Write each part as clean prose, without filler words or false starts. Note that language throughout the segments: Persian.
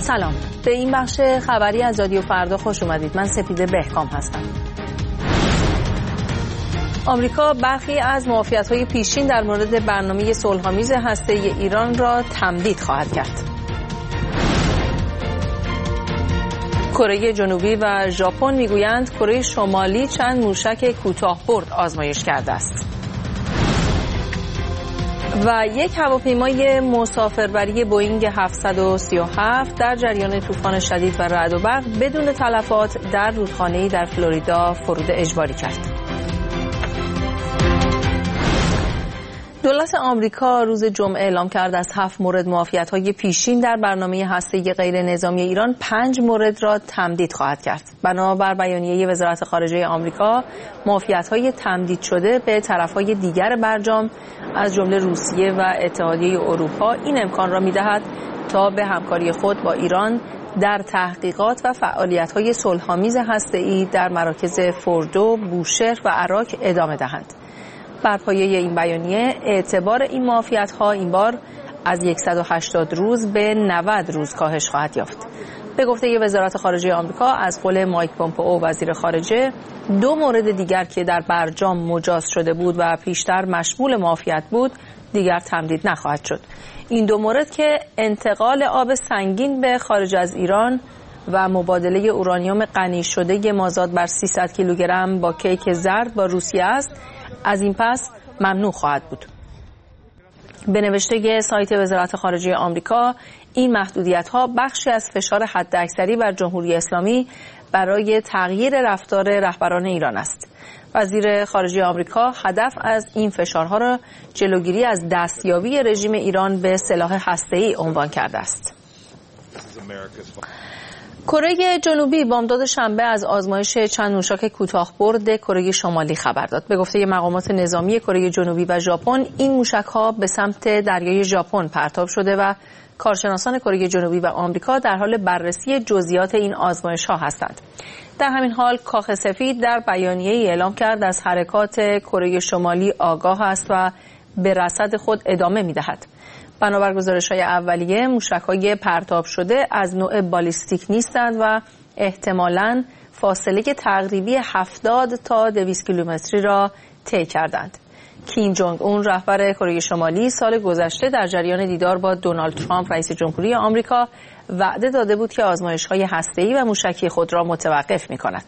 سلام، به این بخش خبری از رادیو فردا خوش اومدید. من سپیده بهکام هستم. آمریکا برخی از موافقت‌های پیشین در مورد برنامه صلح‌آمیز هسته‌ای ایران را تمدید خواهد کرد. کره جنوبی و ژاپن میگویند کره شمالی چند موشک کوتاه‌برد آزمایش کرده است. و یک هواپیمای مسافربری بوئینگ 737 در جریان طوفان شدید و رعد و برق بدون تلفات در رودخانه‌ای در فلوریدا فرود اجباری کرد. دولت آمریکا روز جمعه اعلام کرد از 7 مورد موافقت‌های پیشین در برنامه هسته‌ای غیر نظامی ایران 5 مورد را تمدید خواهد کرد. بنابر بیانیه وزارت خارجه آمریکا، موافقت‌های تمدید شده به طرف‌های دیگر برجام از جمله روسیه و اتحادیه اروپا این امکان را می‌دهد تا به همکاری خود با ایران در تحقیقات و فعالیت‌های صلح‌آمیز هسته‌ای در مراکز فوردو، بوشهر و عراق ادامه دهند. بر پایه این بیانیه اعتبار این موافقت‌ها این بار از 180 روز به 90 روز کاهش خواهد یافت. به گفته وزارت خارجه آمریکا از قول مایک پومپئو وزیر خارجه، 2 مورد دیگر که در برجام مجاز شده بود و پیشتر مشمول موافقت بود دیگر تمدید نخواهد شد. این 2 مورد که انتقال آب سنگین به خارج از ایران و مبادله اورانیوم غنی شده مازاد بر 300 کیلوگرم با کیک زرد با روسیه است، از این پس ممنوع خواهد بود. به نوشته سایت وزارت خارجه آمریکا، این محدودیت‌ها بخشی از فشار حداکثری بر جمهوری اسلامی برای تغییر رفتار رهبران ایران است. وزیر خارجه آمریکا هدف از این فشارها را جلوگیری از دستیابی رژیم ایران به سلاح هسته‌ای عنوان کرده است. کره جنوبی بامداد شنبه از آزمایش چند موشک کوتاه‌برد کره شمالی خبر داد. به گفته مقامات نظامی کره جنوبی و ژاپن، این موشک‌ها به سمت دریای ژاپن پرتاب شده و کارشناسان کره جنوبی و آمریکا در حال بررسی جزئیات این آزمایش‌ها هستند. در همین حال کاخ سفید در بیانیه‌ای اعلام کرد از حرکات کره شمالی آگاه است و به رصد خود ادامه می‌دهد. بنابر گزارش‌های اولیه، موشک‌های پرتاب شده از نوع بالیستیک نیستند و احتمالاً فاصله تقریبی 70 تا 200 کیلومتری را طی کردند. کیم جونگ اون رهبر کره شمالی سال گذشته در جریان دیدار با دونالد ترامپ رئیس جمهوری آمریکا وعده داده بود که آزمایش‌های هسته‌ای و موشکی خود را متوقف می‌کند.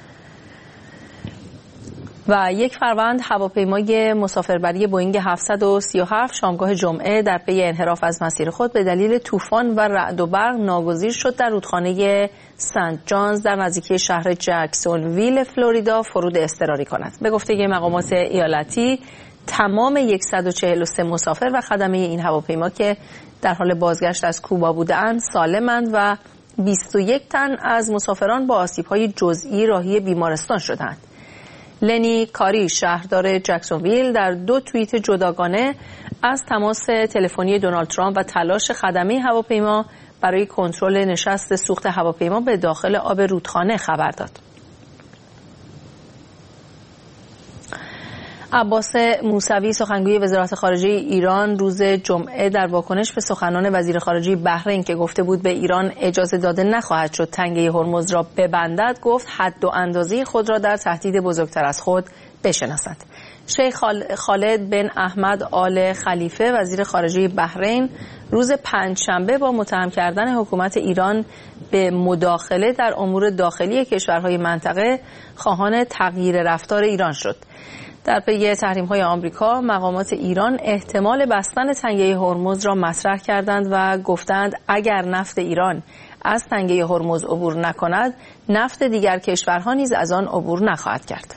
و 1 فروند هواپیمای مسافربری بوئینگ 737 شامگاه جمعه در پی انحراف از مسیر خود به دلیل طوفان و رعد و برق ناگزیر شد در رودخانه سنت جانز در نزدیکی شهر جکسونویل فلوریدا فرود اضطراری کند. به گفته مقامات ایالتی، تمام 143 مسافر و خدمه این هواپیما که در حال بازگشت از کوبا بودند سالمند و 21 تن از مسافران با آسیب‌های جزئی راهی بیمارستان شدند. لنی کاری شهردار جکسونویل در 2 توییت جداگانه از تماس تلفنی دونالد ترامپ و تلاش خدمه هواپیما برای کنترل نشست سوخت هواپیما به داخل آب رودخانه خبر داد. عباس موسوی سخنگوی وزارت خارجه ایران روز جمعه در واکنش به سخنان وزیر خارجه بحرین که گفته بود به ایران اجازه داده نخواهد شد تنگه هرمز را ببندد، گفت حد و اندازه خود را در تهدید بزرگتر از خود بشناسد. شیخ خالد بن احمد آل خلیفه وزیر خارجه بحرین روز پنجشنبه با متهم کردن حکومت ایران به مداخله در امور داخلی کشورهای منطقه خواهان تغییر رفتار ایران شد. در پی تحریم‌های آمریکا، مقامات ایران احتمال بستن تنگه هرمز را مطرح کردند و گفتند اگر نفت ایران از تنگه هرمز عبور نکند، نفت دیگر کشورها نیز از آن عبور نخواهد کرد.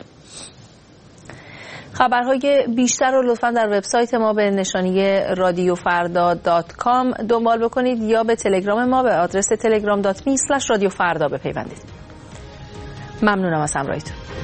خبرهای بیشتر رو لطفاً در وبسایت ما به نشانی radiofarda.com دنبال بکنید یا به تلگرام ما به آدرس telegram.me/radiofarda بپیوندید. ممنونم از همراهیتون.